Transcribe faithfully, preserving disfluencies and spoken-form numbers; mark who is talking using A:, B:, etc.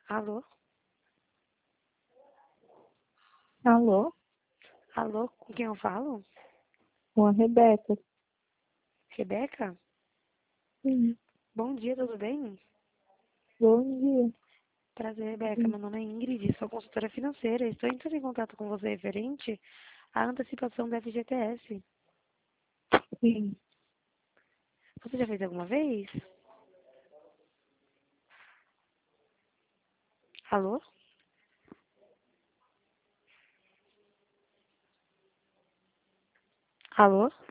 A: Alô?
B: Alô,
A: Alô, com quem eu falo?
B: com a Rebeca.
A: Rebeca?
B: Sim,
A: Bom dia, tudo bem?
B: bom dia.
A: Prazer, Rebeca.
B: Sim,
A: Meu nome é Ingrid, sou consultora financeira. Estou entrando em contato com você referente à antecipação do F G T S.
B: sim.
A: Você já fez alguma vez? Alô? Alô?